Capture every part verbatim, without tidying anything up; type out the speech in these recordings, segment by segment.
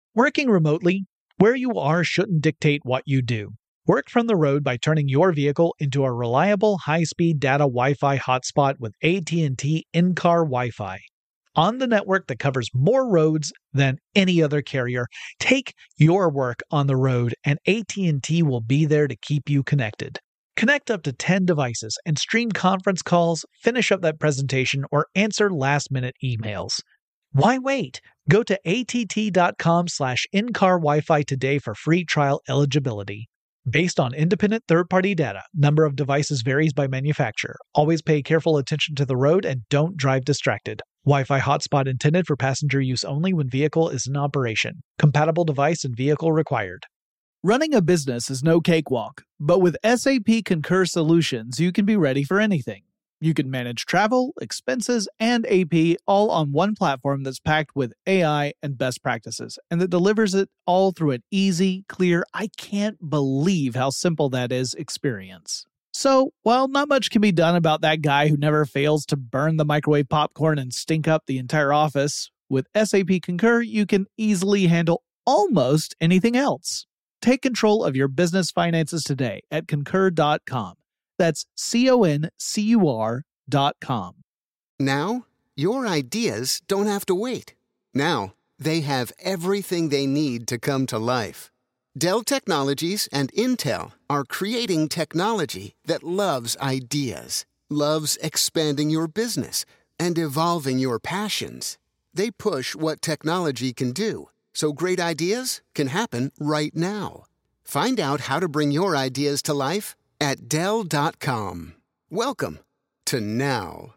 Working remotely, where you are shouldn't dictate what you do. Work from the road by turning your vehicle into a reliable high-speed data Wi-Fi hotspot with A T and T in-car Wi-Fi. On the network that covers more roads than any other carrier, take your work on the road and A T and T will be there to keep you connected. Connect up to ten devices and stream conference calls, finish up that presentation, or answer last-minute emails. Why wait? Go to att.com slash in-car Wi-Fi today for free trial eligibility. Based on independent third-party data, number of devices varies by manufacturer. Always pay careful attention to the road and don't drive distracted. Wi-Fi hotspot intended for passenger use only when vehicle is in operation. Compatible device and vehicle required. Running a business is no cakewalk, but with S A P Concur Solutions, you can be ready for anything. You can manage travel, expenses, and A P all on one platform that's packed with A I and best practices, and that delivers it all through an easy, clear, I can't believe how simple that is experience. So, while not much can be done about that guy who never fails to burn the microwave popcorn and stink up the entire office, with S A P Concur, you can easily handle almost anything else. Take control of your business finances today at concur dot com. That's C O N C U R dot com. Now, your ideas don't have to wait. Now, they have everything they need to come to life. Dell Technologies and Intel are creating technology that loves ideas, loves expanding your business, and evolving your passions. They push what technology can do, so great ideas can happen right now. Find out how to bring your ideas to life at Dell dot com. Welcome to Now.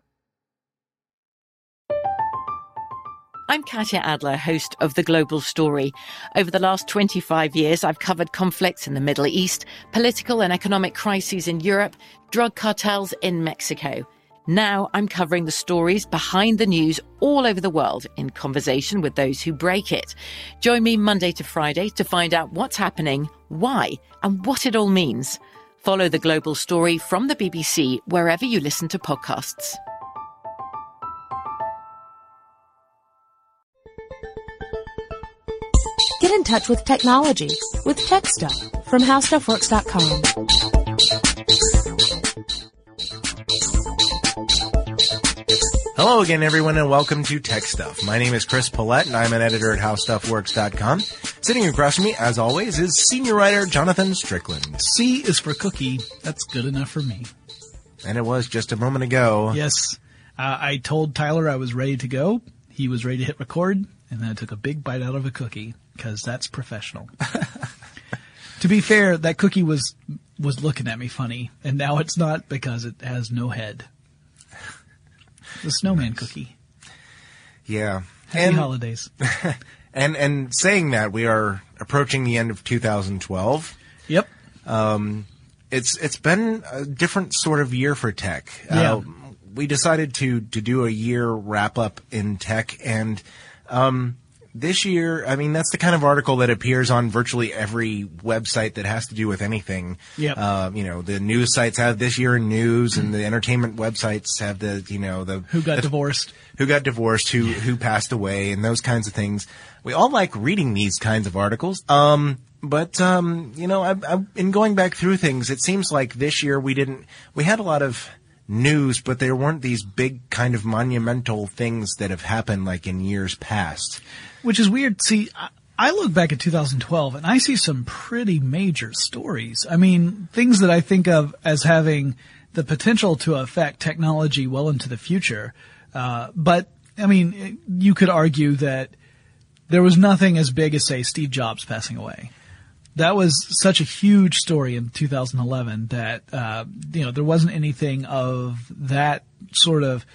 I'm Katya Adler, host of The Global Story. Over the last twenty-five years, I've covered conflicts in the Middle East, political and economic crises in Europe, drug cartels in Mexico. Now I'm covering the stories behind the news all over the world in conversation with those who break it. Join me Monday to Friday to find out what's happening, why, and what it all means. Follow The Global Story from the B B C wherever you listen to podcasts. Get in touch with technology with Tech Stuff from how stuff works dot com. Hello again, everyone, and welcome to Tech Stuff. My name is Chris Pollette, and I'm an editor at how stuff works dot com. Sitting across from me, as always, is senior writer Jonathan Strickland. C is for cookie. That's good enough for me. And it was just a moment ago. Yes. Uh, I told Tyler I was ready to go. He was ready to hit record, and then I took a big bite out of a cookie, because that's professional. To be fair, that cookie was was looking at me funny, and now it's not because it has no head. The snowman cookie. Yeah. Happy and, holidays. and and saying that, we are approaching the end of two thousand twelve. Yep. Um, it's it's been a different sort of year for tech. Yeah. Uh, we decided to to do a year wrap up in tech, and um, this year, I mean, that's the kind of article that appears on virtually every website that has to do with anything. Yep. Uh, you know, the news sites have this year in news, and the entertainment websites have the, you know, the who got the, divorced, who got divorced, who who passed away, and those kinds of things. We all like reading these kinds of articles. Um, but um, you know, I've, I've been going back through things. It seems like this year we didn't. We had a lot of news, but there weren't these big kind of monumental things that have happened like in years past. Which is weird. See, I look back at two thousand twelve and I see some pretty major stories. I mean, things that I think of as having the potential to affect technology well into the future. Uh, but, I mean, you could argue that there was nothing as big as, say, Steve Jobs passing away. That was such a huge story in two thousand eleven that, uh, you know, there wasn't anything of that sort of,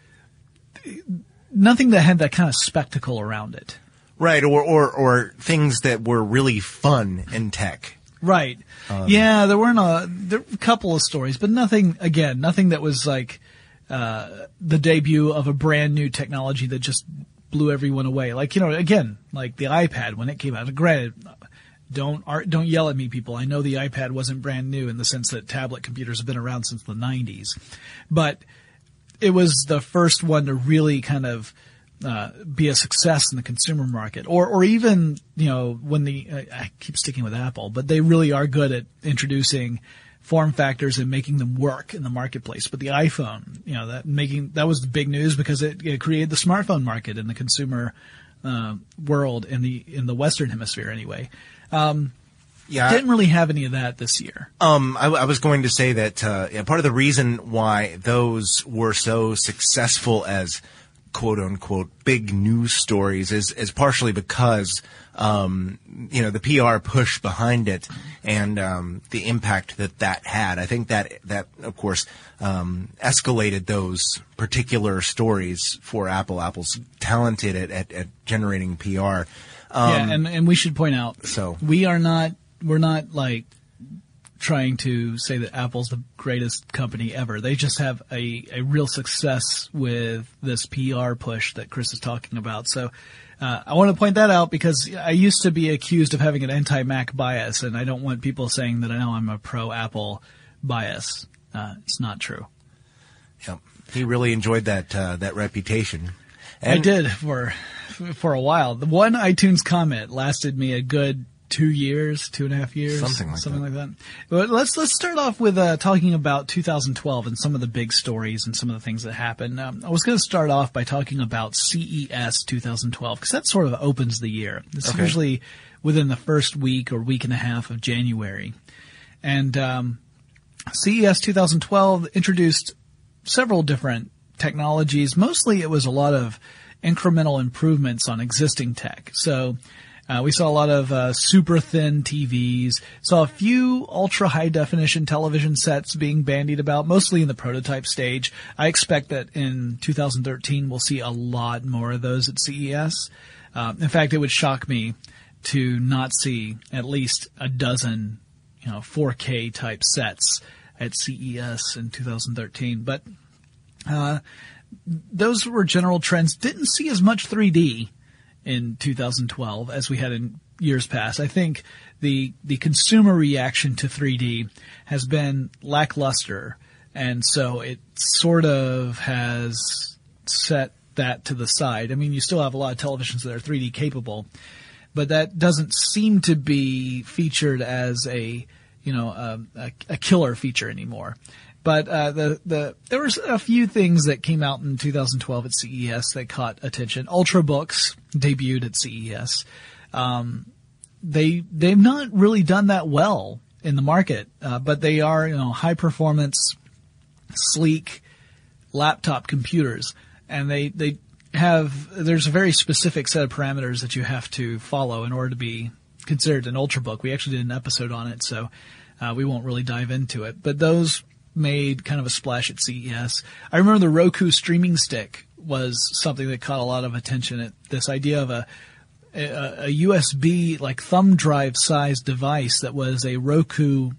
nothing that had that kind of spectacle around it. Right, or, or, or things that were really fun in tech. Right. Um, yeah, there weren't a, there were a couple of stories, but nothing, again, nothing that was like, uh, the debut of a brand new technology that just blew everyone away. Like, you know, again, like the iPad when it came out. Granted, don't, don't yell at me, people. I know the iPad wasn't brand new in the sense that tablet computers have been around since the nineties. But it was the first one to really kind of uh, be a success in the consumer market, or or even you know when the uh, I keep sticking with Apple, but they really are good at introducing form factors and making them work in the marketplace. But the iPhone, you know, that making that was the big news because it, it created the smartphone market in the consumer uh, world in the in the Western Hemisphere anyway. Um, Yeah, didn't really have any of that this year. Um, I, I was going to say that uh, yeah, part of the reason why those were so successful as "quote unquote" big news stories is is partially because um, you know the P R push behind it and um, the impact that that had. I think that that of course um, escalated those particular stories for Apple. Apple's talented at at, at generating P R. Um, yeah, and and we should point out so we are not. We're not like trying to say that Apple's the greatest company ever. They just have a, a real success with this P R push that Chris is talking about. So uh, I want to point that out because I used to be accused of having an anti-Mac bias, and I don't want people saying that I know I'm a pro-Apple bias. Uh, it's not true. Yep. He really enjoyed that uh, that reputation. And I did for for a while. The one iTunes comment lasted me a good two years, two and a half years, something like something that. like that. But let's let's start off with uh, talking about two thousand twelve and some of the big stories and some of the things that happened. Um, I was going to start off by talking about C E S twenty twelve because that sort of opens the year. It's okay. usually within the first week or week and a half of January, and um, C E S twenty twelve introduced several different technologies. Mostly, it was a lot of incremental improvements on existing tech. So. Uh, we saw a lot of uh, super thin T Vs, saw a few ultra high definition television sets being bandied about, mostly in the prototype stage. I expect that in two thousand thirteen we'll see a lot more of those at C E S. Uh, in fact, it would shock me to not see at least a dozen, you know, four K type sets at C E S in two thousand thirteen. But uh, those were general trends. Didn't see as much three D in two thousand twelve as we had in years past. I think the the consumer reaction to three D has been lackluster, and so it sort of has set that to the side. I mean, you still have a lot of televisions that are three D capable, but that doesn't seem to be featured as a, you know, a, a, a killer feature anymore. But uh, the the there was a few things that came out in two thousand twelve at C E S that caught attention. Ultrabooks debuted at C E S. Um, they they've not really done that well in the market, uh, but they are, you know, high performance, sleek laptop computers, and they they have there's a very specific set of parameters that you have to follow in order to be considered an Ultrabook. We actually did an episode on it, so uh, we won't really dive into it. But those made kind of a splash at C E S. I remember the Roku streaming stick was something that caught a lot of attention. At this idea of a, a, a U S B like thumb drive sized device that was a Roku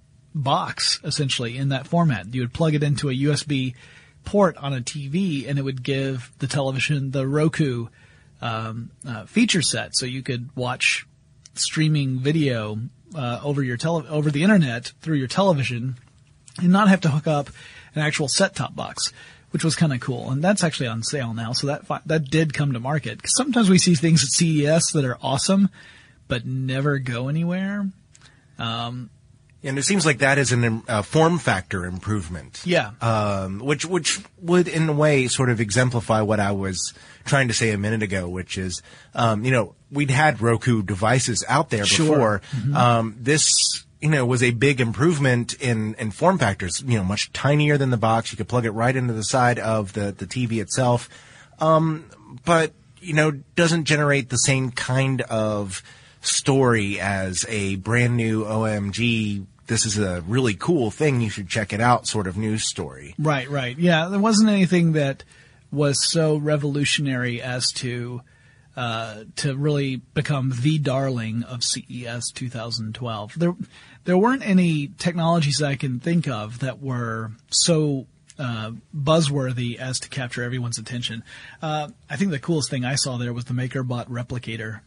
box essentially in that format. You would plug it into a U S B port on a T V and it would give the television the Roku um, uh, feature set, so you could watch streaming video uh, over your tele- over the internet through your television and not have to hook up an actual set-top box, which was kind of cool. And that's actually on sale now, so that fi- that did come to market. Because sometimes we see things at C E S that are awesome, but never go anywhere. Um, and it seems like that is a uh, form factor improvement. Yeah. Um, which which would, in a way, sort of exemplify what I was trying to say a minute ago, which is, um, you know, we'd had Roku devices out there Sure. before. Mm-hmm. Um, this... you know, was a big improvement in, in form factors, you know, much tinier than the box. You could plug it right into the side of the, the T V itself. Um, but, you know, doesn't generate the same kind of story as a brand new O M G, this is a really cool thing, you should check it out sort of news story. Right, right. Yeah, there wasn't anything that was so revolutionary as to Uh, to really become the darling of C E S twenty twelve. There, there weren't any technologies that I can think of that were so uh, buzzworthy as to capture everyone's attention. Uh, I think the coolest thing I saw there was the MakerBot replicator.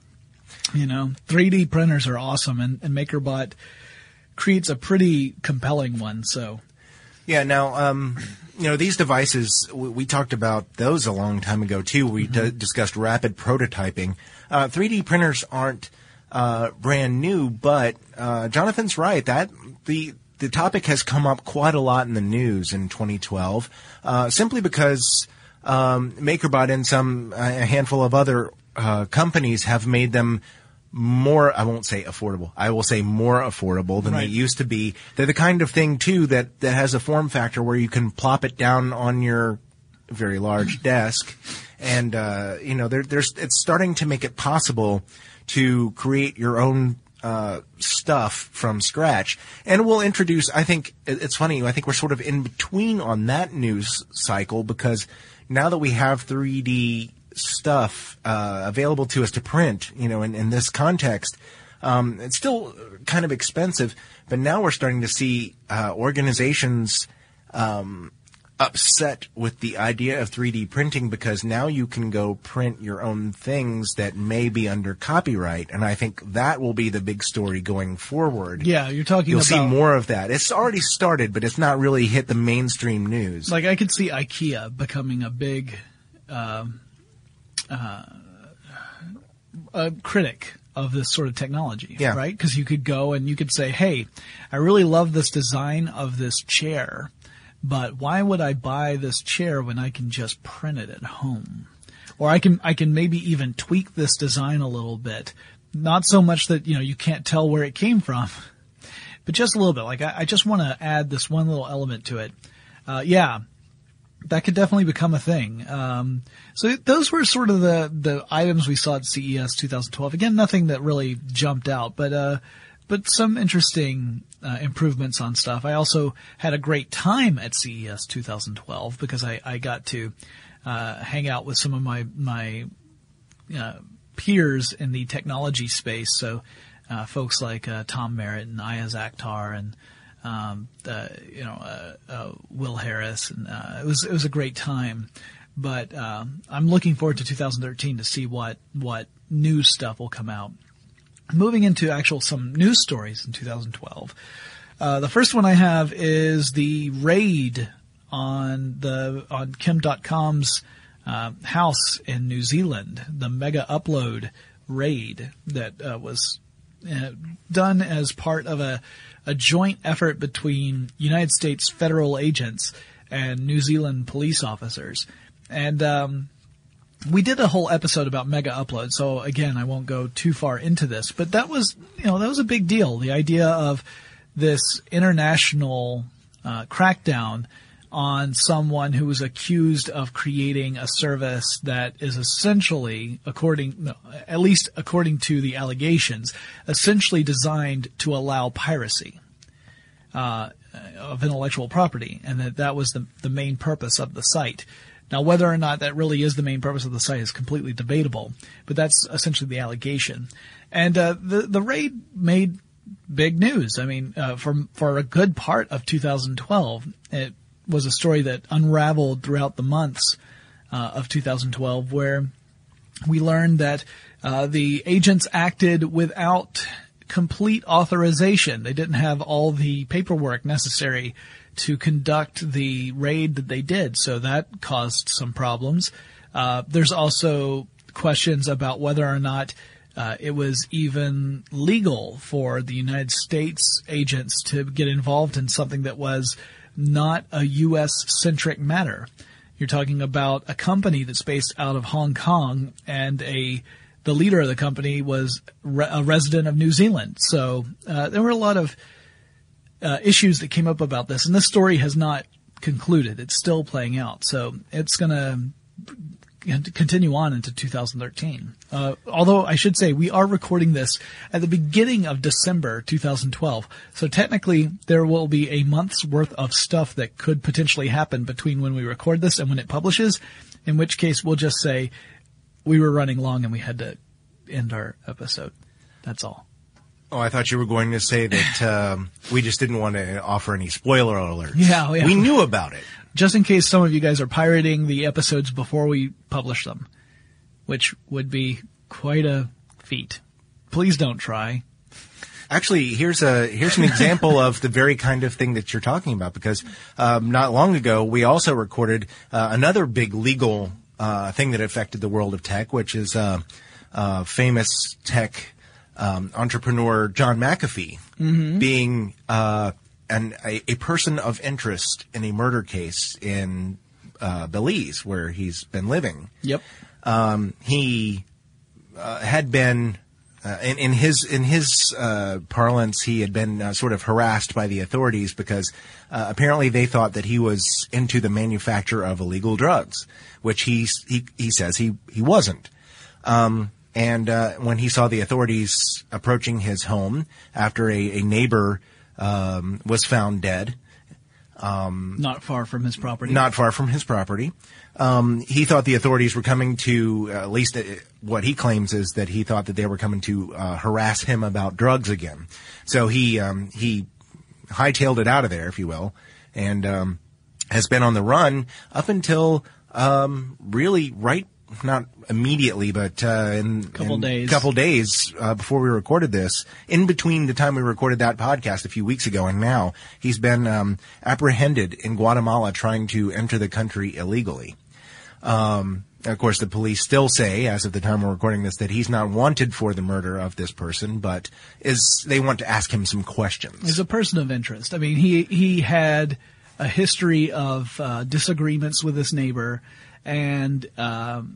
You know, three D printers are awesome, and, and MakerBot creates a pretty compelling one. So. Yeah. Now, um, you know, these devices, we, we talked about those a long time ago too. We mm-hmm. d- discussed rapid prototyping. Uh, three D printers aren't uh, brand new, but uh, Jonathan's right. That the the topic has come up quite a lot in the news in twenty twelve, uh, simply because um, MakerBot and some a handful of other uh, companies have made them more, I won't say affordable, I will say more affordable than right. they used to be. They're the kind of thing, too, that, that has a form factor where you can plop it down on your very large desk. And, uh, you know, there, there's, it's starting to make it possible to create your own uh, stuff from scratch. And we'll introduce, I think, it's funny, I think we're sort of in between on that news cycle because now that we have three D stuff uh, available to us to print, you know, in, in this context, um, it's still kind of expensive, but now we're starting to see uh, organizations um, upset with the idea of three D printing because now you can go print your own things that may be under copyright, and I think that will be the big story going forward. Yeah, you're talking You'll about... see more of that. It's already started, but it's not really hit the mainstream news. Like, I could see IKEA becoming a big... Um, Uh, a critic of this sort of technology, yeah. right? Because you could go and you could say, hey, I really love this design of this chair, but why would I buy this chair when I can just print it at home? Or I can, I can maybe even tweak this design a little bit. Not so much that, you know, you can't tell where it came from, but just a little bit. Like, I, I just want to add this one little element to it. Uh, yeah. That could definitely become a thing. Um, so those were sort of the, the items we saw at C E S twenty twelve. Again, nothing that really jumped out, but, uh, but some interesting, uh, improvements on stuff. I also had a great time at C E S twenty twelve because I, I got to, uh, hang out with some of my, my, uh, peers in the technology space. So, uh, folks like, uh, Tom Merritt and Ayaz Akhtar and, Um, uh, you know, uh, uh, Will Harris, and uh, it was it was a great time. But um, I'm looking forward to two thousand thirteen to see what what new stuff will come out. Moving into actual some news stories in two thousand twelve. Uh, the first one I have is the raid on the on Kim dot com's uh, house in New Zealand, the Mega Upload raid that uh, was uh, done as part of a a joint effort between United States federal agents and New Zealand police officers. And um, we did a whole episode about Mega Upload, so again, I won't go too far into this, but that was, you know, that was a big deal. The idea of this international uh, crackdown on someone who was accused of creating a service that is essentially, according, no, at least according to the allegations, essentially designed to allow piracy uh, of intellectual property, and that that was the, the main purpose of the site. Now, whether or not that really is the main purpose of the site is completely debatable, but that's essentially the allegation. And uh, the the raid made big news. I mean, uh, for for a good part of two thousand twelve, it was a story that unraveled throughout the months uh, of two thousand twelve, where we learned that uh, the agents acted without complete authorization. They didn't have all the paperwork necessary to conduct the raid that they did, so that caused some problems. Uh, there's also questions about whether or not uh, it was even legal for the United States agents to get involved in something that was not a U S-centric matter. You're talking about a company that's based out of Hong Kong, and a the leader of the company was re- a resident of New Zealand. So uh, there were a lot of uh, issues that came up about this, and this story has not concluded. It's still playing out, so it's going to continue on into two thousand thirteen. Uh, although I should say we are recording this at the beginning of December two thousand twelve. So technically there will be a month's worth of stuff that could potentially happen between when we record this and when it publishes, in which case we'll just say we were running long and we had to end our episode. That's all. Oh, I thought you were going to say that um, we just didn't want to offer any spoiler alerts. Yeah, yeah. We knew about it. Just in case some of you guys are pirating the episodes before we publish them, which would be quite a feat. Please don't try. Actually, here's a here's an example of the very kind of thing that you're talking about, because um, not long ago we also recorded uh, another big legal uh, thing that affected the world of tech, which is uh, uh, famous tech um, entrepreneur John McAfee mm-hmm. being uh, an, a, a person of interest in a murder case in uh, Belize, where he's been living. Yep. Um, he uh, had been. Uh, in, in his in his uh, parlance, he had been uh, sort of harassed by the authorities because uh, apparently they thought that he was into the manufacture of illegal drugs, which he he, he says he he wasn't. Um, and uh, when he saw the authorities approaching his home after a, a neighbor um, was found dead, um, not far from his property, not far from his property. Um, he thought the authorities were coming to, uh, at least uh, what he claims is that he thought that they were coming to uh, harass him about drugs again. So he um, he hightailed it out of there, if you will, and um, has been on the run up until um, really right, not immediately, but uh, in couple in days, couple days uh, before we recorded this. In between the time we recorded that podcast a few weeks ago and now, he's been um, apprehended in Guatemala trying to enter the country illegally. Um, of course, the police still say, as of the time we're recording this, that he's not wanted for the murder of this person, but is they want to ask him some questions. He's a person of interest. I mean, he he had a history of uh, disagreements with his neighbor, and um,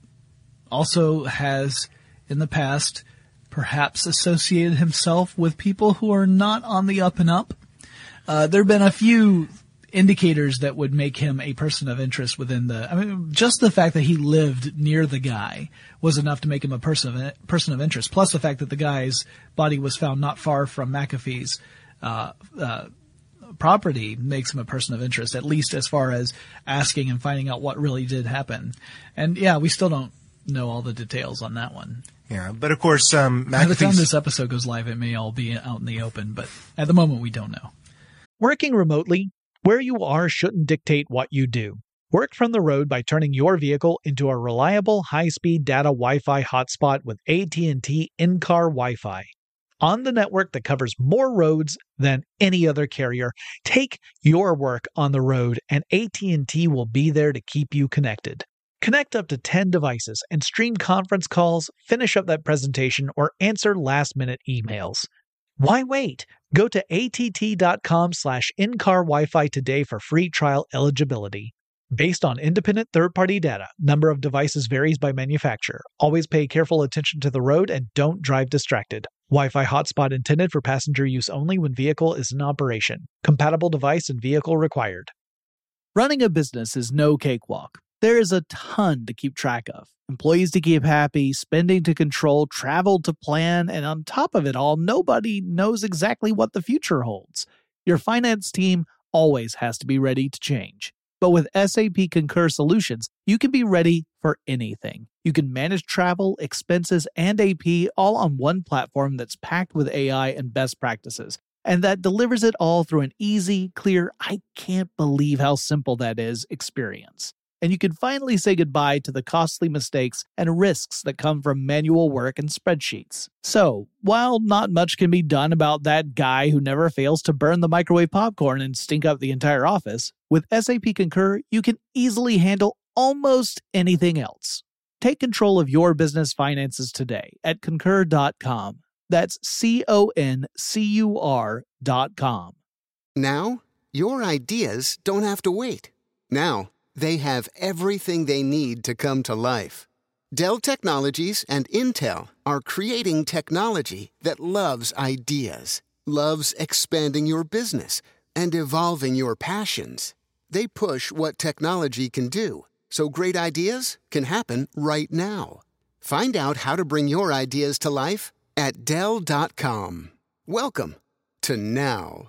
also has, in the past, perhaps associated himself with people who are not on the up and up. Uh, there have been a few indicators that would make him a person of interest within the, I mean, just the fact that he lived near the guy was enough to make him a person of, person of interest. Plus the fact that the guy's body was found not far from McAfee's, uh, uh, property makes him a person of interest, at least as far as asking and finding out what really did happen. And yeah, we still don't know all the details on that one. Yeah, but of course, um, by the time this episode goes live, it may all be out in the open, but at the moment we don't know. Working remotely, where you are shouldn't dictate what you do. Work from the road by turning your vehicle into a reliable high-speed data Wi-Fi hotspot with A T and T in-car Wi-Fi. On the network that covers more roads than any other carrier, take your work on the road and A T and T will be there to keep you connected. Connect up to ten devices and stream conference calls, finish up that presentation, or answer last-minute emails. Why wait? Go to att.com slash in-car Wi-Fi today for free trial eligibility. Based on independent third-party data, number of devices varies by manufacturer. Always pay careful attention to the road and don't drive distracted. Wi-Fi hotspot intended for passenger use only when vehicle is in operation. Compatible device and vehicle required. Running a business is no cakewalk. There is a ton to keep track of. Employees to keep happy, spending to control, travel to plan, and on top of it all, nobody knows exactly what the future holds. Your finance team always has to be ready to change. But with S A P Concur Solutions, you can be ready for anything. You can manage travel, expenses, and A P all on one platform that's packed with A I and best practices, and that delivers it all through an easy, clear, I can't believe how simple that is experience. And you can finally say goodbye to the costly mistakes and risks that come from manual work and spreadsheets. So, while not much can be done about that guy who never fails to burn the microwave popcorn and stink up the entire office, with S A P Concur, you can easily handle almost anything else. Take control of your business finances today at concur dot com. That's C O N C U R dot com. Now, your ideas don't have to wait. Now, they have everything they need to come to life. Dell Technologies and Intel are creating technology that loves ideas, loves expanding your business, and evolving your passions. They push what technology can do, so great ideas can happen right now. Find out how to bring your ideas to life at Dell dot com. Welcome to now.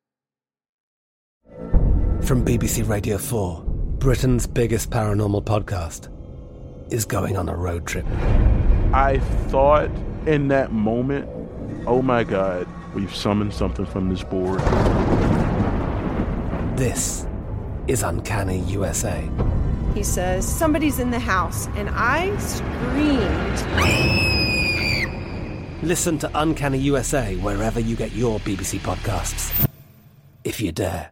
From B B C Radio four, Britain's biggest paranormal podcast is going on a road trip. I thought in that moment, oh my God, we've summoned something from this board. This is Uncanny U S A. He says, somebody's in the house, and I screamed. Listen to Uncanny U S A wherever you get your B B C podcasts, if you dare.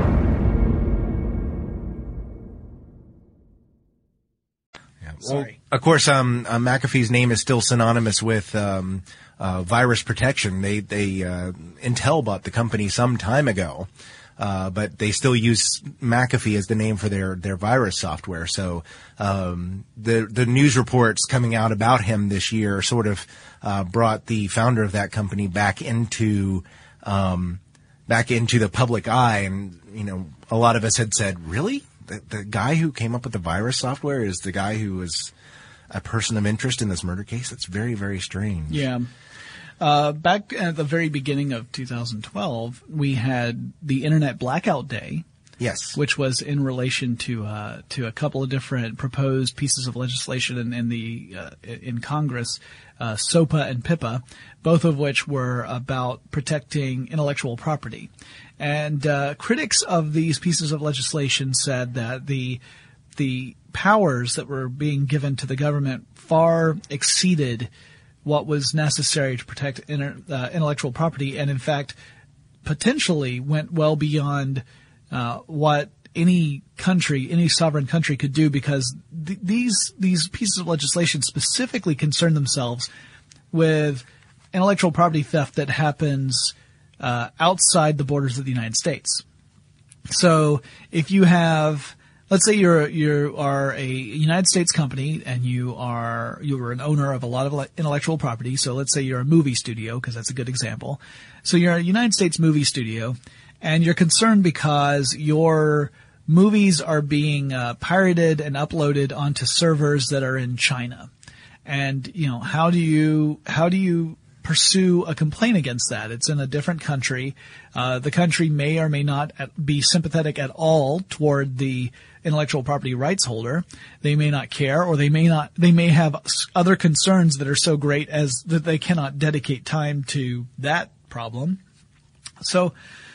Sorry. Well, of course, um, uh, McAfee's name is still synonymous with um, uh, virus protection. They, they, uh, Intel bought the company some time ago, uh, but they still use McAfee as the name for their, their virus software. So um, the the news reports coming out about him this year sort of uh, brought the founder of that company back into um, back into the public eye, and you know, a lot of us had said, really? The, the guy who came up with the virus software is the guy who was a person of interest in this murder case? That's very, very strange. Yeah. Uh, back at the very beginning of two thousand twelve, we had the Internet Blackout Day. Yes. Which was in relation to uh, to a couple of different proposed pieces of legislation in, in the uh, in Congress, uh, SOPA and PIPA, both of which were about protecting intellectual property. And uh, critics of these pieces of legislation said that the the powers that were being given to the government far exceeded what was necessary to protect inter, uh, intellectual property, and in fact, potentially went well beyond uh, what any country, any sovereign country could do, because th- these these pieces of legislation specifically concern themselves with intellectual property theft that happens Uh, outside the borders of the United States. So if you have, let's say you're, you are a United States company and you are, you are an owner of a lot of intellectual property. So let's say you're a movie studio, because that's a good example. So you're a United States movie studio and you're concerned because your movies are being uh, pirated and uploaded onto servers that are in China. And, you know, how do you, how do you pursue a complaint against that? It's in a different country. Uh, the country may or may not be sympathetic at all toward the intellectual property rights holder. They may not care, or they may not, they may have other concerns that are so great as that they cannot dedicate time to that problem. So,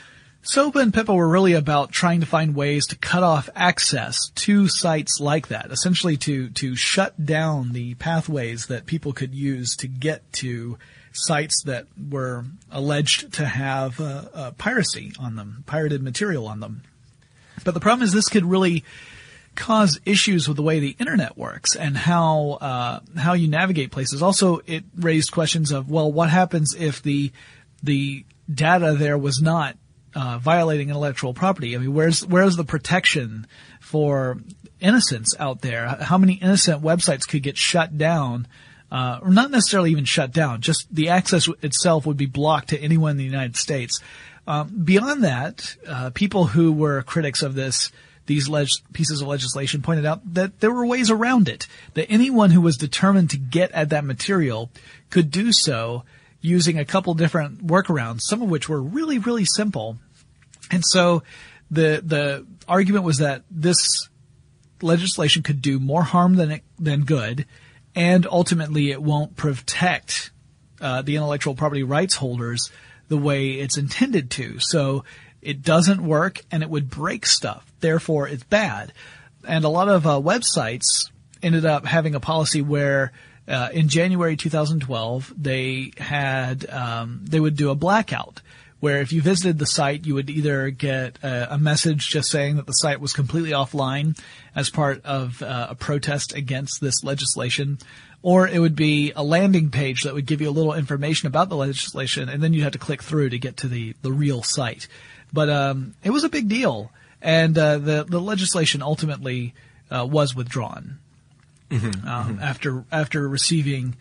SOPA and PIPA were really about trying to find ways to cut off access to sites like that, essentially to, to shut down the pathways that people could use to get to sites that were alleged to have uh, uh, piracy on them, pirated material on them. But the problem is this could really cause issues with the way the internet works and how uh, how you navigate places. Also, it raised questions of, well, what happens if the the data there was not uh, violating intellectual property? I mean, where's where's the protection for innocents out there? How many innocent websites could get shut down? Uh, or not necessarily even shut down, just the access itself would be blocked to anyone in the United States. Um, beyond that, uh, people who were critics of this, these leg- pieces of legislation pointed out that there were ways around it, that anyone who was determined to get at that material could do so using a couple different workarounds, some of which were really, really simple. And so the, the argument was that this legislation could do more harm than it, than good, and ultimately it won't protect uh, the intellectual property rights holders the way it's intended to. So it doesn't work and it would break stuff. Therefore, it's bad. And a lot of uh, websites ended up having a policy where uh, in January two thousand twelve they had um, they would do a blackout, where if you visited the site, you would either get a, a message just saying that the site was completely offline as part of uh, a protest against this legislation, or it would be a landing page that would give you a little information about the legislation, and then you'd have to click through to get to the, the real site. But um, it was a big deal, and uh, the, the legislation ultimately uh, was withdrawn mm-hmm. Um, mm-hmm. after after receiving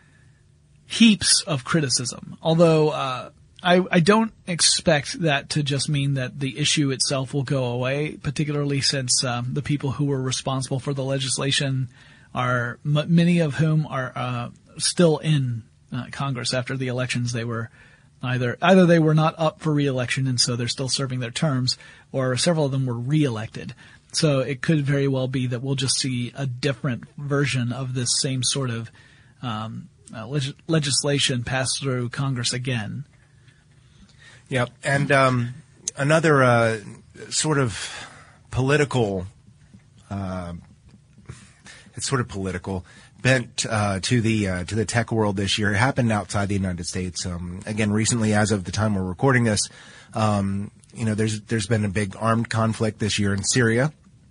heaps of criticism, although uh I, I don't expect that to just mean that the issue itself will go away, particularly since um, the people who were responsible for the legislation are m- many of whom are uh, still in uh, Congress after the elections. They were either either they were not up for re-election and so they're still serving their terms, or several of them were re-elected. So it could very well be that we'll just see a different version of this same sort of um, uh, leg- legislation pass through Congress again. Yep. And um, another uh, sort of political, uh, it's sort of political. bent uh, to the uh, to the tech world this year. It happened outside the United States. Um, again, recently, as of the time we're recording this, um, you know, there's there's been a big armed conflict this year in Syria,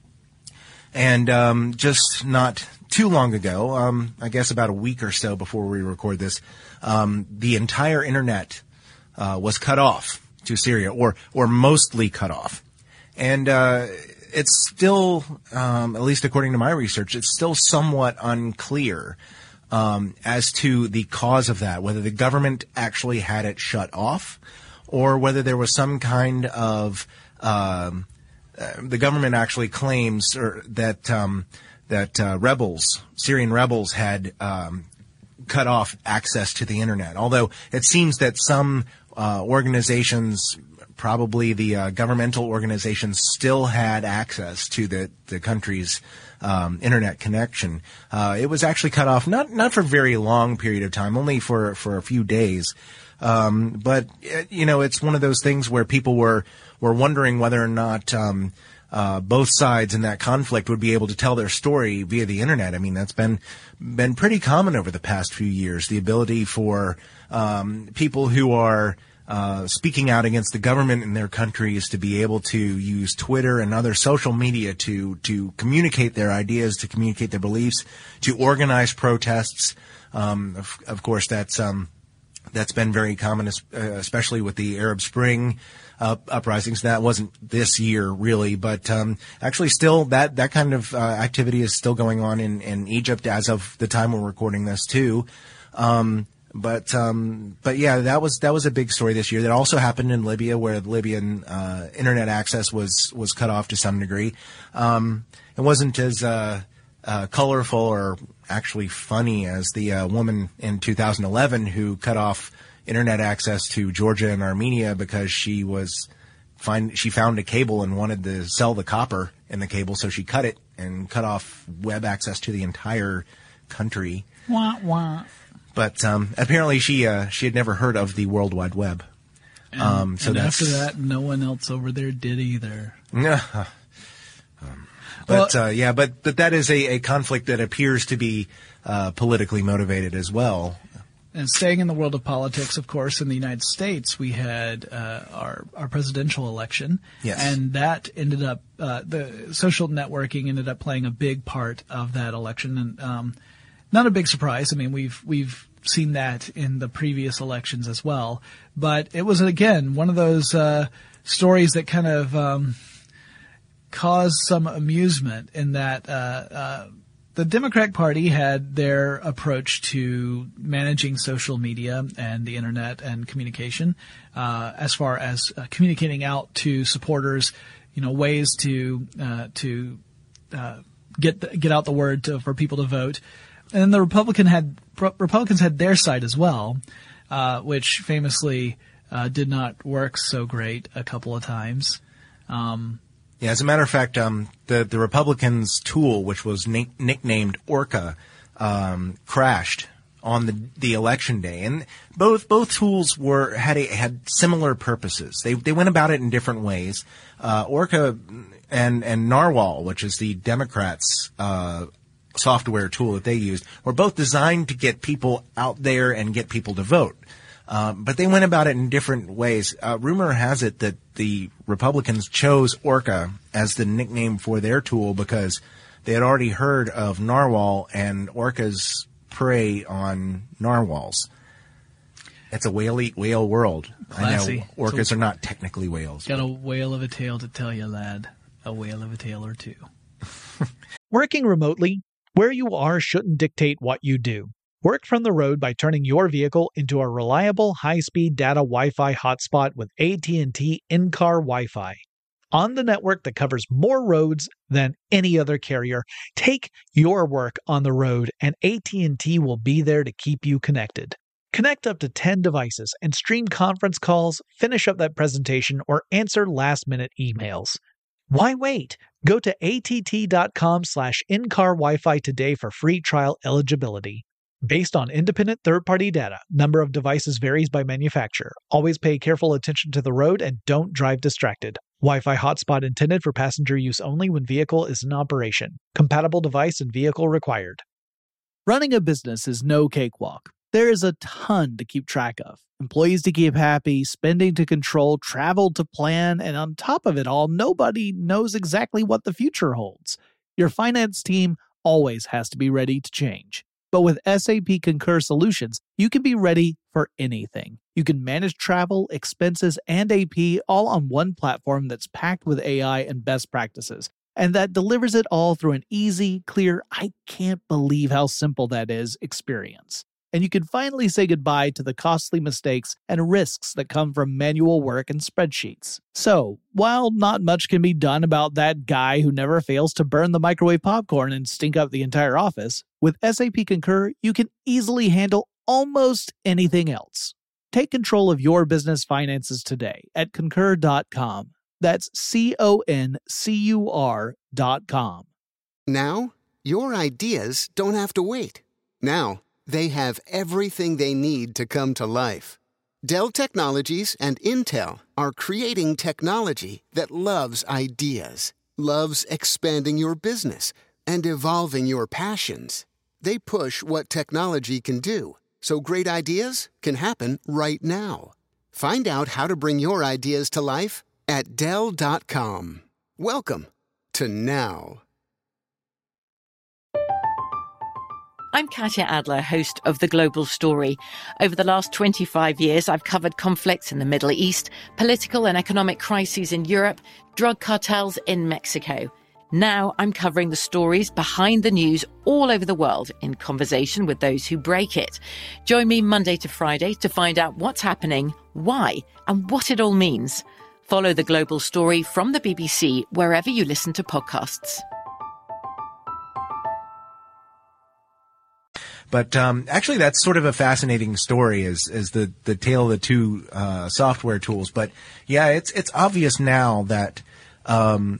and um, just not too long ago, um, I guess about a week or so before we record this, um, the entire internet uh, was cut off to Syria, or or mostly cut off, and uh, it's still, um, at least according to my research, it's still somewhat unclear um, as to the cause of that, whether the government actually had it shut off, or whether there was some kind of um, uh, the government actually claims or that um, that uh, rebels, Syrian rebels, had um, cut off access to the internet. Although it seems that some uh, organizations, probably the uh, governmental organizations, still had access to the, the country's um, internet connection. Uh, it was actually cut off, not not for a very long period of time, only for, for a few days. Um, but, you know, it's one of those things where people were, were wondering whether or not um, uh, both sides in that conflict would be able to tell their story via the internet. I mean, that's been been pretty common over the past few years, the ability for um, people who are Uh, speaking out against the government in their countries to be able to use Twitter and other social media to to communicate their ideas, to communicate their beliefs, to organize protests. Um, of, of course, that's um, that's been very common, uh, especially with the Arab Spring uh, uprisings. That wasn't this year, really, but um, actually, still that that kind of uh, activity is still going on in, in Egypt as of the time we're recording this too. Um, But, um, but yeah, that was, that was a big story this year. That also happened in Libya, where Libyan, uh, internet access was, was cut off to some degree. Um, it wasn't as, uh, uh, colorful or actually funny as the, uh, woman in two thousand eleven who cut off internet access to Georgia and Armenia because she was find, she found a cable and wanted to sell the copper in the cable. So she cut it and cut off web access to the entire country. Wah, wah. But um, apparently she uh, she had never heard of the World Wide Web. And, um, so and that's, after that, no one else over there did either. Yeah. um, but well, uh, yeah, but but that is a, a conflict that appears to be uh, politically motivated as well. And staying in the world of politics, of course, in the United States, we had uh, our our presidential election, yes, and that ended up uh, the social networking ended up playing a big part of that election, and um, not a big surprise. I mean, we've we've seen that in the previous elections as well. But it was, again, one of those uh, stories that kind of um, caused some amusement in that uh, uh, the Democratic Party had their approach to managing social media and the internet and communication uh, as far as uh, communicating out to supporters, you know, ways to uh, to uh, get the, get out the word to, for people to vote. And the Republican had Republicans had their side as well, uh, which famously uh, did not work so great a couple of times. Um, yeah, as a matter of fact, um, the the Republicans' tool, which was na- nicknamed Orca, um, crashed on the the election day, and both both tools were had a, had similar purposes. They they went about it in different ways. Uh, Orca and and Narwhal, which is the Democrats' uh, software tool that they used, were both designed to get people out there and get people to vote. Um, but they went about it in different ways. Uh, rumor has it that the Republicans chose Orca as the nickname for their tool because they had already heard of Narwhal, and Orcas prey on narwhals. It's a whale-eat whale world. Classy. I know orcas so, are not technically whales. Got a whale of a tale to tell you, lad. A whale of a tale or two. Working remotely, where you are shouldn't dictate what you do. Work from the road by turning your vehicle into a reliable high-speed data Wi-Fi hotspot with A T and T in-car Wi-Fi. On the network that covers more roads than any other carrier, take your work on the road and A T and T will be there to keep you connected. Connect up to ten devices and stream conference calls, finish up that presentation, or answer last-minute emails. Why wait? Go to att.com slash in-car Wi-Fi today for free trial eligibility. Based on independent third-party data, number of devices varies by manufacturer. Always pay careful attention to the road and don't drive distracted. Wi-Fi hotspot intended for passenger use only when vehicle is in operation. Compatible device and vehicle required. Running a business is no cakewalk. There is a ton to keep track of. Employees to keep happy, spending to control, travel to plan, and on top of it all, nobody knows exactly what the future holds. Your finance team always has to be ready to change. But with S A P Concur Solutions, you can be ready for anything. You can manage travel, expenses, and A P all on one platform that's packed with A I and best practices, and that delivers it all through an easy, clear, I can't believe how simple that is experience. And you can finally say goodbye to the costly mistakes and risks that come from manual work and spreadsheets. So, while not much can be done about that guy who never fails to burn the microwave popcorn and stink up the entire office, with S A P Concur, you can easily handle almost anything else. Take control of your business finances today at concur dot com. That's C O N C U R dot com. Now, your ideas don't have to wait. Now, they have everything they need to come to life. Dell Technologies and Intel are creating technology that loves ideas, loves expanding your business, and evolving your passions. They push what technology can do, so great ideas can happen right now. Find out how to bring your ideas to life at Dell dot com. Welcome to now. I'm Katya Adler, host of The Global Story. Over the last twenty-five years, I've covered conflicts in the Middle East, political and economic crises in Europe, drug cartels in Mexico. Now I'm covering the stories behind the news all over the world in conversation with those who break it. Join me Monday to Friday to find out what's happening, why, and what it all means. Follow The Global Story from the B B C wherever you listen to podcasts. But um, actually, that's sort of a fascinating story, as as the, the tale of the two uh, software tools. But yeah, it's it's obvious now that um,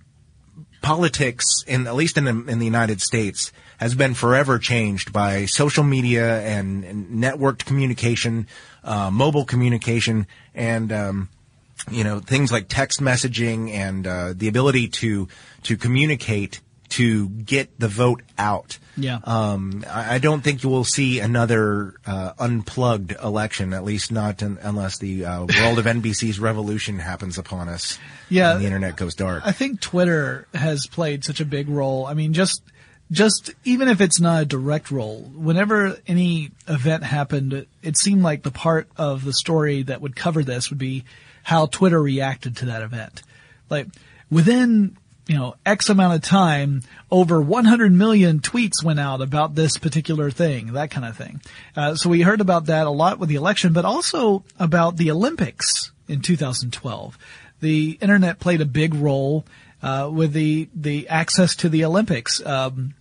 politics, in at least in the, in the United States, has been forever changed by social media and, and networked communication, uh, mobile communication, and um, you know, things like text messaging and uh, the ability to to communicate to get the vote out. Yeah. Um, I, I don't think you will see another uh, unplugged election, at least not in, unless the uh, world of N B C's revolution happens upon us. Yeah. And the internet goes dark. I think Twitter has played such a big role. I mean, just just even if it's not a direct role, whenever any event happened, it seemed like the part of the story that would cover this would be how Twitter reacted to that event. Like within, you know, X amount of time, over one hundred million tweets went out about this particular thing, that kind of thing. Uh, so we heard about that a lot with the election, but also about the Olympics in two thousand twelve. The internet played a big role uh, with the the access to the Olympics. Um,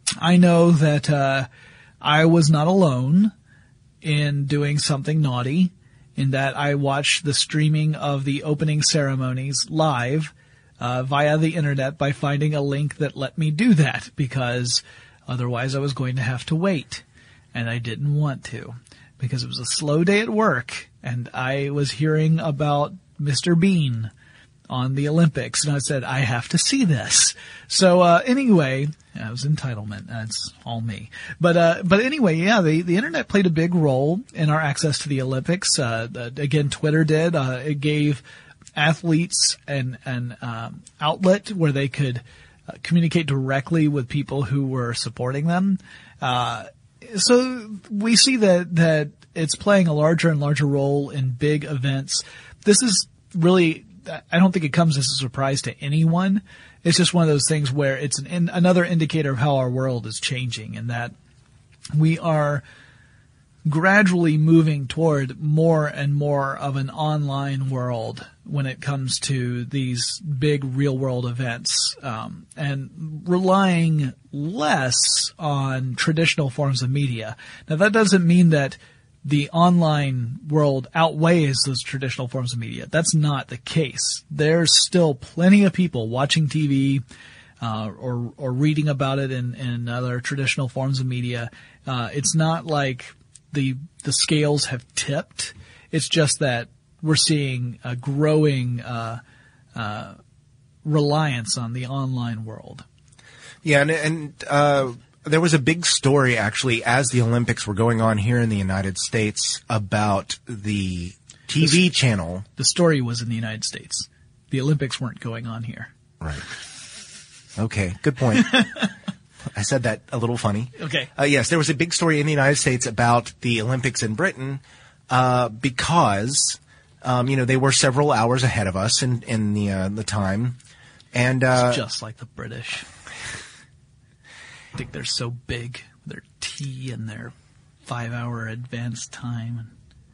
I know that uh, I was not alone in doing something naughty, in that I watched the streaming of the opening ceremonies live Uh, via the internet by finding a link that let me do that, because otherwise I was going to have to wait, and I didn't want to, because it was a slow day at work and I was hearing about Mister Bean on the Olympics, and I said, I have to see this. So uh anyway, it was entitlement. That's all me. But uh but anyway, yeah, the the internet played a big role in our access to the Olympics. Uh again, Twitter did. Uh it gave athletes an an um, outlet where they could uh, communicate directly with people who were supporting them. Uh, so we see that that it's playing a larger and larger role in big events. This is really, I don't think it comes as a surprise to anyone. It's just one of those things where it's an, in, another indicator of how our world is changing, and that we are gradually moving toward more and more of an online world when it comes to these big real-world events, um, and relying less on traditional forms of media. Now, that doesn't mean that the online world outweighs those traditional forms of media. That's not the case. There's still plenty of people watching T V uh, or or reading about it in, in other traditional forms of media. Uh, it's not like the the scales have tipped. It's just that we're seeing a growing uh, uh, reliance on the online world. Yeah, and, and uh, there was a big story actually as the Olympics were going on here in the United States about the T V the, channel. The story was in the United States. The Olympics weren't going on here. Right. Okay, good point. I said that a little funny. Okay. Uh, yes, there was a big story in the United States about the Olympics in Britain uh, because, um, you know, they were several hours ahead of us in, in the uh, the time. And uh, it's just like the British. I think they're so big, their tea and their five-hour advance time.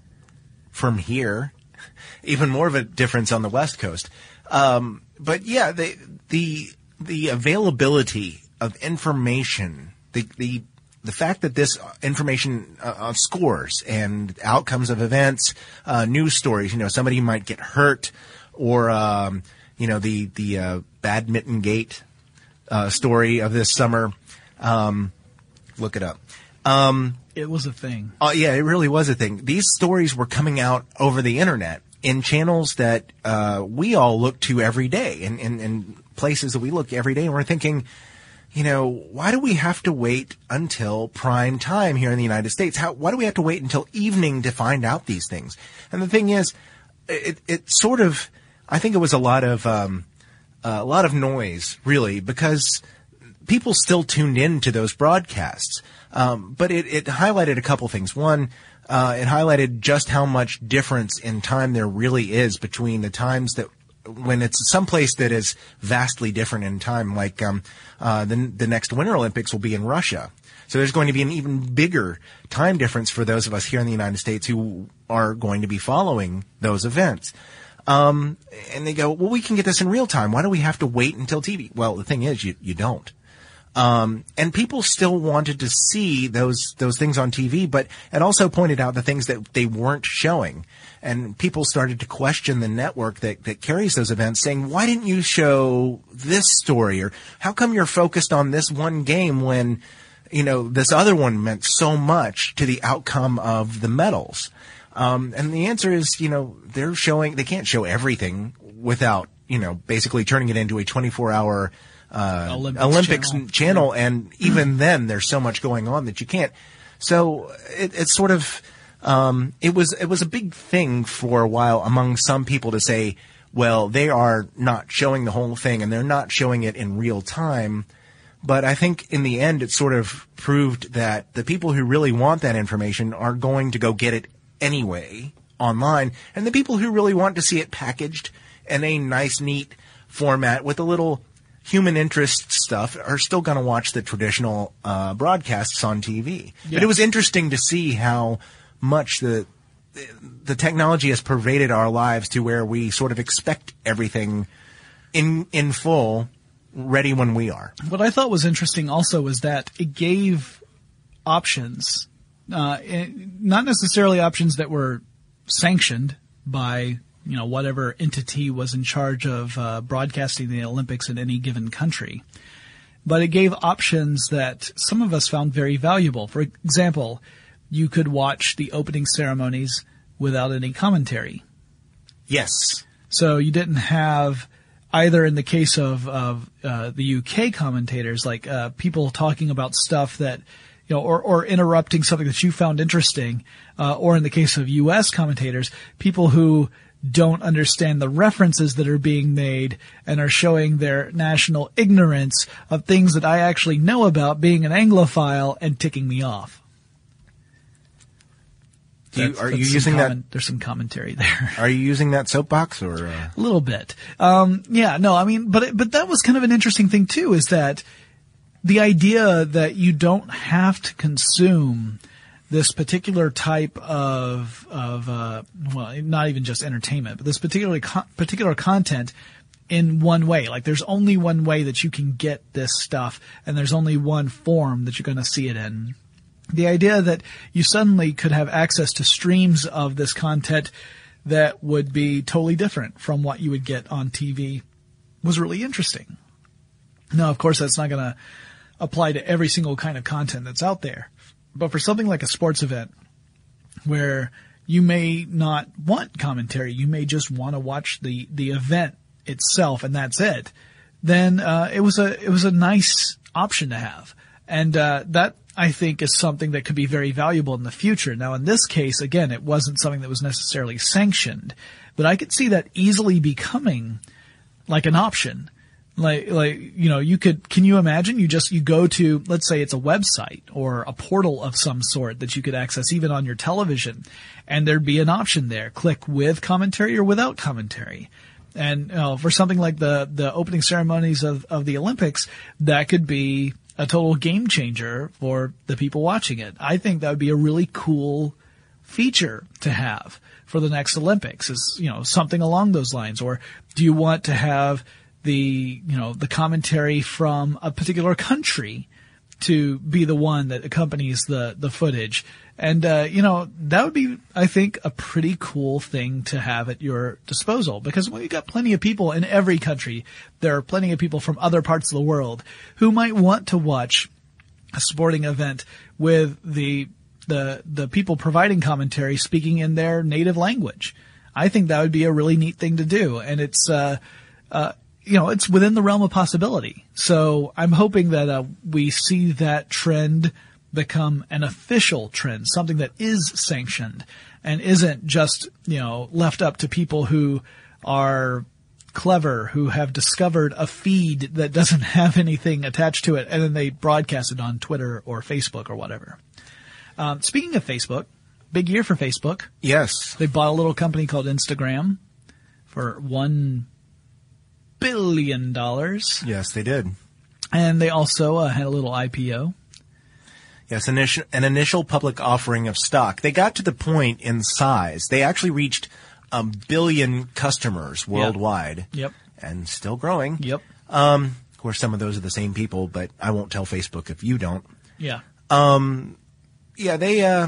From here, even more of a difference on the West Coast. Um, but yeah, the the the availability of information, the the the fact that this information uh, of scores and outcomes of events, uh, news stories, you know, somebody might get hurt, or um, you know, the the uh, badminton gate uh, story of this summer. Um, look it up. Um, it was a thing. Uh, yeah, it really was a thing. These stories were coming out over the internet in channels that uh, we all look to every day, and in, in, in places that we look every day, and we're thinking, you know, why do we have to wait until prime time here in the United States? How, why do we have to wait until evening to find out these things? And the thing is, it, it sort of, I think it was a lot of, um, uh, a lot of noise, really, because people still tuned in to those broadcasts. Um, but it, it highlighted a couple things. One, uh, it highlighted just how much difference in time there really is between the times that when it's someplace that is vastly different in time, like um, uh, the, the next Winter Olympics will be in Russia. So there's going to be an even bigger time difference for those of us here in the United States who are going to be following those events. Um, and they go, well, we can get this in real time. Why do we have to wait until T V? Well, the thing is, you, you don't. Um, and people still wanted to see those, those things on T V, but it also pointed out the things that they weren't showing. And people started to question the network that, that carries those events, saying, why didn't you show this story? Or how come you're focused on this one game when, you know, this other one meant so much to the outcome of the medals? Um, and the answer is, you know, they're showing, they can't show everything without, you know, basically turning it into a twenty-four hour Uh, Olympics, Olympics channel. channel, and even then there's so much going on that you can't. So it, it's sort of, um, it was, it was a big thing for a while among some people to say, well, they are not showing the whole thing and they're not showing it in real time. But I think in the end it sort of proved that the people who really want that information are going to go get it anyway online. And the people who really want to see it packaged in a nice, neat format with a little human interest stuff are still going to watch the traditional uh, broadcasts on T V. Yeah. But it was interesting to see how much the the technology has pervaded our lives to where we sort of expect everything in in full, ready when we are. What I thought was interesting also was that it gave options, uh, it, not necessarily options that were sanctioned by, you know, whatever entity was in charge of uh, broadcasting the Olympics in any given country. But it gave options that some of us found very valuable. For example, you could watch the opening ceremonies without any commentary. Yes. So you didn't have, either in the case of, of uh, the U K commentators, like uh, people talking about stuff that, you know, or, or interrupting something that you found interesting, uh, or in the case of U S commentators, people who don't understand the references that are being made and are showing their national ignorance of things that I actually know about, being an Anglophile and ticking me off. Do you, That's- are that's you some using comment- that? There's some commentary there. Are you using that soapbox or? Uh... A little bit. Um, yeah, no, I mean, but, it, but that was kind of an interesting thing too, is that the idea that you don't have to consume this particular type of, of, uh, well, not even just entertainment, but this particular, co- particular content in one way. Like there's only one way that you can get this stuff, and there's only one form that you're going to see it in. The idea that you suddenly could have access to streams of this content that would be totally different from what you would get on T V was really interesting. Now, of course, that's not going to apply to every single kind of content that's out there. But for something like a sports event where you may not want commentary, you may just want to watch the, the event itself and that's it, then uh, it was a it was a nice option to have. And, uh, that I think is something that could be very valuable in the future. Now, in this case, again, it wasn't something that was necessarily sanctioned, but I could see that easily becoming like an option. Like, like, you know, you could, can you imagine you just, you go to, let's say it's a website or a portal of some sort that you could access even on your television, and there'd be an option there. Click with commentary or without commentary. And, you know, for something like the, the opening ceremonies of, of the Olympics, that could be a total game changer for the people watching it. I think that would be a really cool feature to have for the next Olympics, is, you know, something along those lines. Or do you want to have the, you know, the commentary from a particular country to be the one that accompanies the, the footage? And, uh, you know, that would be, I think, a pretty cool thing to have at your disposal, because well, you've got plenty of people in every country. There are plenty of people from other parts of the world who might want to watch a sporting event with the, the, the people providing commentary speaking in their native language. I think that would be a really neat thing to do. And it's, uh, uh, you know, it's within the realm of possibility. So I'm hoping that uh, we see that trend become an official trend, something that is sanctioned and isn't just, you know, left up to people who are clever, who have discovered a feed that doesn't have anything attached to it, and then they broadcast it on Twitter or Facebook or whatever. Um, speaking of Facebook, big year for Facebook. Yes. They bought a little company called Instagram for one billion dollars. Yes, they did. And they also uh, had a little I P O. Yes, an initial, an initial public offering of stock. They got to the point in size. They actually reached a billion customers worldwide. Yep. And still growing. Yep. Um, of course, some of those are the same people, but I won't tell Facebook if you don't. Yeah. Um, yeah, they, uh,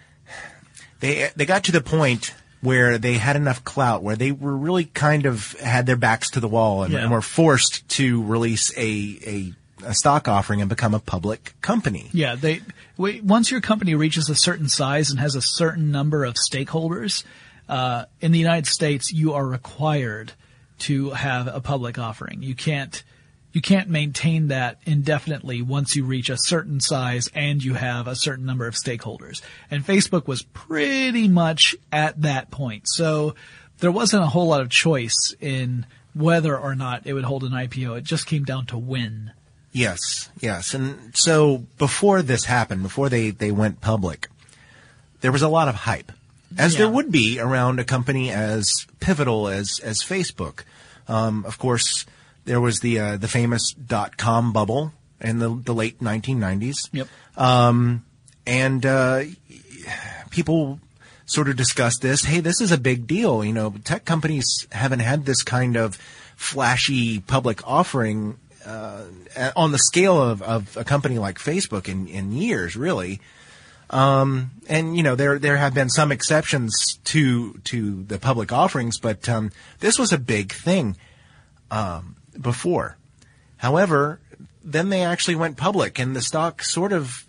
they, they got to the point where they had enough clout, where they were really kind of had their backs to the wall and, Yeah. and were forced to release a, a, a stock offering and become a public company. Yeah, they wait, once your company reaches a certain size and has a certain number of stakeholders, uh, in the United States, you are required to have a public offering. You can't, you can't maintain that indefinitely once you reach a certain size and you have a certain number of stakeholders. And Facebook was pretty much at that point. So there wasn't a whole lot of choice in whether or not it would hold an I P O. It just came down to when. Yes, yes. And so before this happened, before they, they went public, there was a lot of hype, as Yeah. there would be around a company as pivotal as, as Facebook. Um, of course, there was the, uh, the famous dot-com bubble in the, the late nineteen nineties. Yep. Um, and, uh, people sort of discussed this. Hey, this is a big deal. You know, tech companies haven't had this kind of flashy public offering Uh, on the scale of, of a company like Facebook in, in years, really. Um, and, you know, there, there have been some exceptions to, to the public offerings, but, um, this was a big thing, um, before. However, then they actually went public and the stock sort of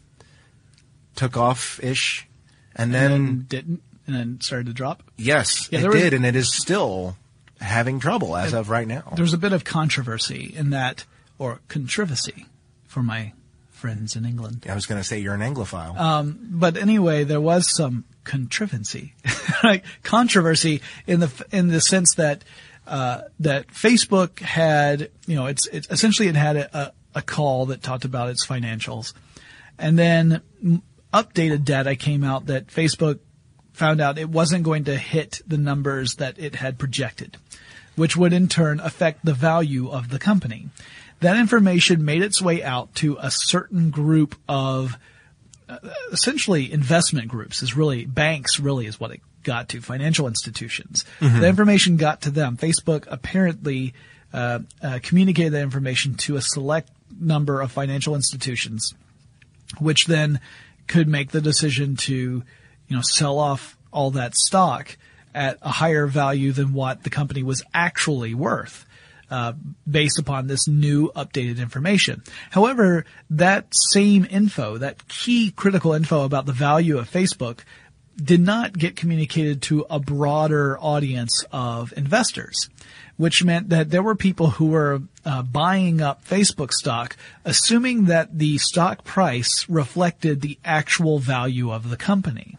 took off-ish and then, And then didn't, and then started to drop. yes, Yeah, it there was- did, and it is still having trouble as of right now. There's a bit of controversy in that, or controversy for my friends in England. I was going to say you're an Anglophile. Um, but anyway, there was some controversy, like controversy in the in the sense that uh, that Facebook had, you know, it's it's essentially it had a, a call that talked about its financials, and then updated data came out that Facebook found out it wasn't going to hit the numbers that it had projected, which would in turn affect the value of the company. That information made its way out to a certain group of uh, essentially investment groups, is really banks really is what it got to, financial institutions. Mm-hmm. The information got to them. Facebook apparently uh, uh, communicated that information to a select number of financial institutions, which then could make the decision to, you know, sell off all that stock at a higher value than what the company was actually worth. Uh, based upon this new updated information. However, that same info, that key critical info about the value of Facebook, did not get communicated to a broader audience of investors, which meant that there were people who were uh, buying up Facebook stock, assuming that the stock price reflected the actual value of the company.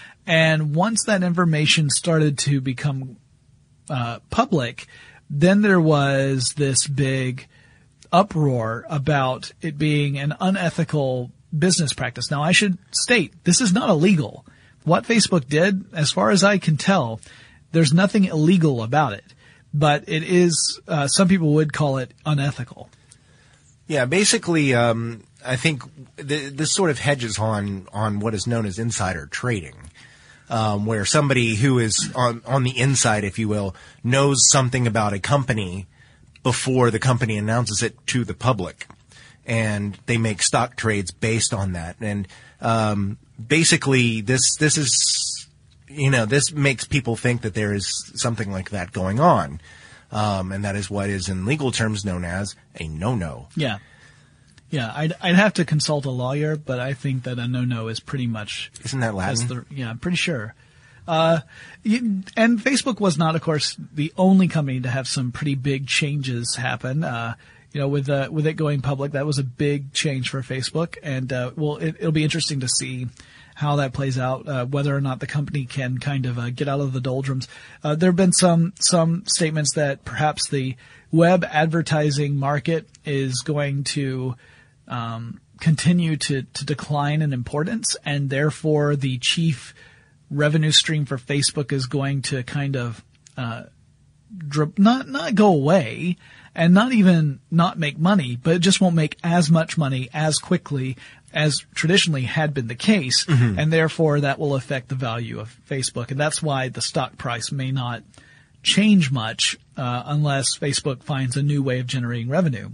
And once that information started to become uh, public, then there was this big uproar about it being an unethical business practice. Now, I should state, this is not illegal. What Facebook did, as far as I can tell, there's nothing illegal about it. But it is, uh, some people would call it unethical. Yeah, basically, um, I think th- this sort of hedges on, on what is known as insider trading, um, where somebody who is on, on the inside, if you will, knows something about a company before the company announces it to the public. And they make stock trades based on that. And um, basically, this this is, you know, this makes people think that there is something like that going on. Um, and that is what is in legal terms known as a no-no. Yeah. Yeah, I'd, I'd have to consult a lawyer, but I think that a no-no is pretty much... Isn't that Latin? The, yeah, I'm pretty sure. Uh, you, and Facebook was not, of course, the only company to have some pretty big changes happen. Uh, you know, with uh, with it going public, that was a big change for Facebook. And, uh, well, it, it'll be interesting to see how that plays out, uh, whether or not the company can kind of uh, get out of the doldrums. Uh, there have been some some statements that perhaps the web advertising market is going to um, continue to, to decline in importance, and therefore the chief revenue stream for Facebook is going to kind of uh, drip, not not go away, and not even not make money, but it just won't make as much money as quickly as traditionally had been the case, mm-hmm. and therefore that will affect the value of Facebook. And that's why the stock price may not change much uh, unless Facebook finds a new way of generating revenue.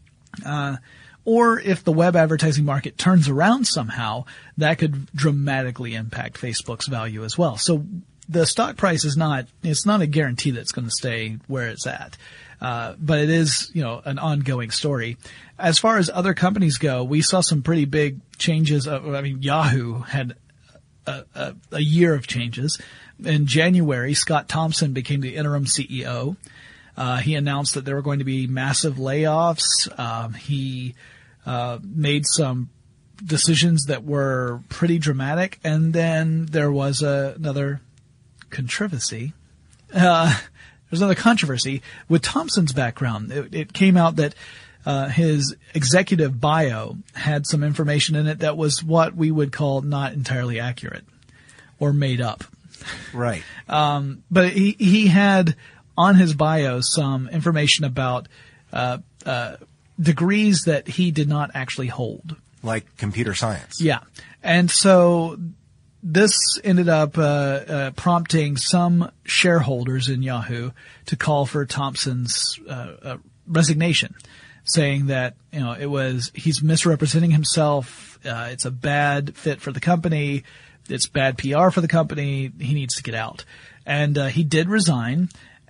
Uh, or if the web advertising market turns around somehow, that could dramatically impact Facebook's value as well. So the stock price is not, it's not a guarantee that it's going to stay where it's at. Uh, but it is, you know, an ongoing story. As far as other companies go, we saw some pretty big changes. Of, I mean, Yahoo had a, a, a year of changes. In January, Scott Thompson became the interim C E O. Uh, he announced that there were going to be massive layoffs. Um, he uh, made some decisions that were pretty dramatic. And then there was a, another controversy. Uh, There's another controversy with Thompson's background. It, it came out that uh, his executive bio had some information in it that was what we would call not entirely accurate or made up. Right. Um, but he he had on his bio some information about uh, uh, degrees that he did not actually hold. Like computer science. Yeah. And so this ended up uh, uh, prompting some shareholders in Yahoo to call for Thompson's uh, uh, resignation, saying that, you know, it was he's misrepresenting himself. Uh, it's a bad fit for the company. It's bad P R for the company. He needs to get out. And uh, he did resign.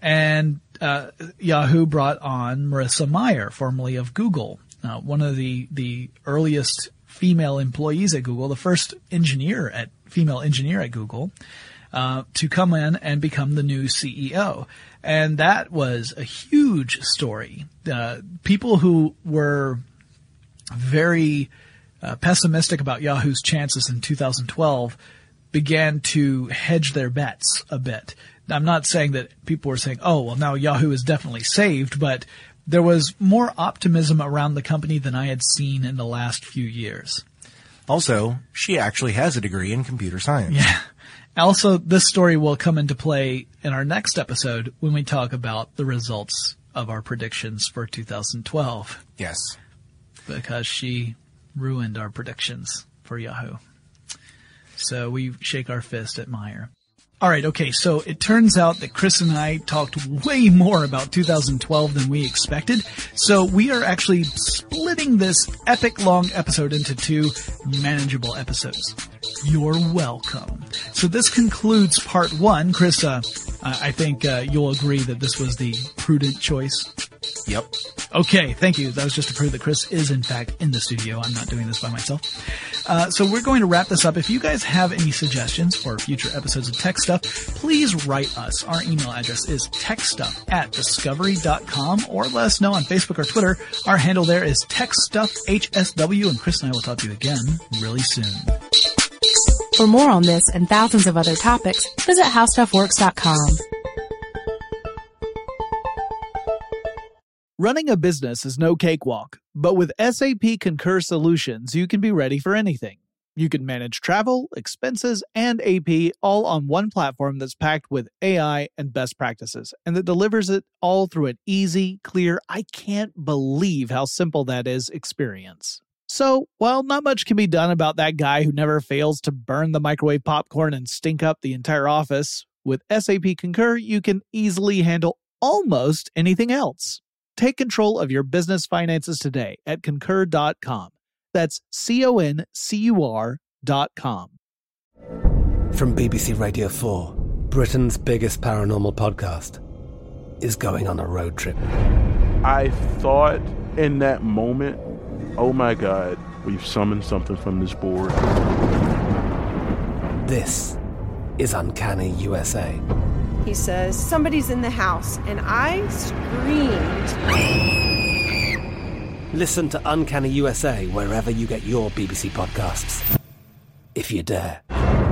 And uh, Yahoo brought on Marissa Mayer, formerly of Google, uh, one of the the earliest female employees at Google, the first engineer at female engineer at Google, uh, to come in and become the new C E O. And that was a huge story. Uh, people who were very uh, pessimistic about Yahoo's chances in two thousand twelve began to hedge their bets a bit. I'm not saying that people were saying, oh, well, now Yahoo is definitely saved, but there was more optimism around the company than I had seen in the last few years. Also, she actually has a degree in computer science. Yeah. Also, this story will come into play in our next episode when we talk about the results of our predictions for two thousand twelve. Yes. Because she ruined our predictions for Yahoo. So we shake our fist at Meyer. All right, okay, so it turns out that Chris and I talked way more about two thousand twelve than we expected. So we are actually splitting this epic long episode into two manageable episodes. You're welcome. So this concludes part one. Chris, uh, I think uh, you'll agree that this was the prudent choice. Yep. Okay, thank you. That was just to prove that Chris is, in fact, in the studio. I'm not doing this by myself. Uh, so we're going to wrap this up. If you guys have any suggestions for future episodes of Tech Stuff, please write us. Our email address is techstuff at discovery dot com, or let us know on Facebook or Twitter. Our handle there is techstuffhsw, and Chris and I will talk to you again really soon. For more on this and thousands of other topics, visit how stuff works dot com. Running a business is no cakewalk, but with S A P Concur Solutions, you can be ready for anything. You can manage travel, expenses, and A P all on one platform that's packed with A I and best practices, and that delivers it all through an easy, clear, I can't believe how simple that is experience. So, while not much can be done about that guy who never fails to burn the microwave popcorn and stink up the entire office, with S A P Concur, you can easily handle almost anything else. Take control of your business finances today at concur dot com. That's C O N C U R dot com. From B B C Radio four, Britain's biggest paranormal podcast is going on a road trip. I thought in that moment, oh my God, we've summoned something from this board. This is Uncanny U S A. He says, somebody's in the house, and I screamed. Listen to Uncanny U S A wherever you get your B B C podcasts, if you dare.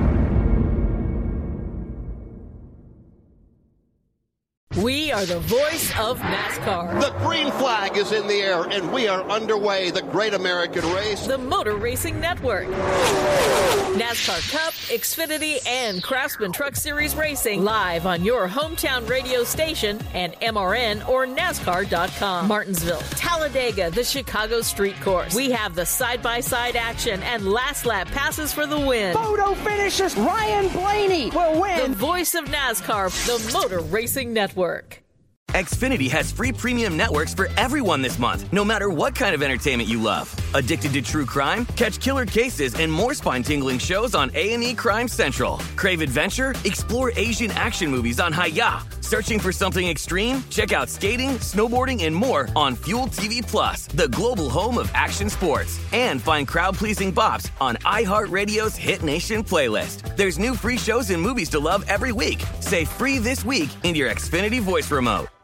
We are the voice of NASCAR. The green flag is in the air, and we are underway. The Great American Race. The Motor Racing Network. NASCAR Cup, Xfinity, and Craftsman Truck Series Racing live on your hometown radio station and M R N or NASCAR dot com. Martinsville, Talladega, the Chicago Street Course. We have the side-by-side action and last lap passes for the win. Photo finishes. Ryan Blaney will win. The voice of NASCAR, the Motor Racing Network. Xfinity has free premium networks for everyone this month, no matter what kind of entertainment you love. Addicted to true crime? Catch killer cases and more spine-tingling shows on A and E Crime Central. Crave adventure? Explore Asian action movies on Hi-Ya. Searching for something extreme? Check out skating, snowboarding, and more on Fuel T V Plus, the global home of action sports. And find crowd-pleasing bops on iHeartRadio's Hit Nation playlist. There's new free shows and movies to love every week. Say free this week in your Xfinity voice remote.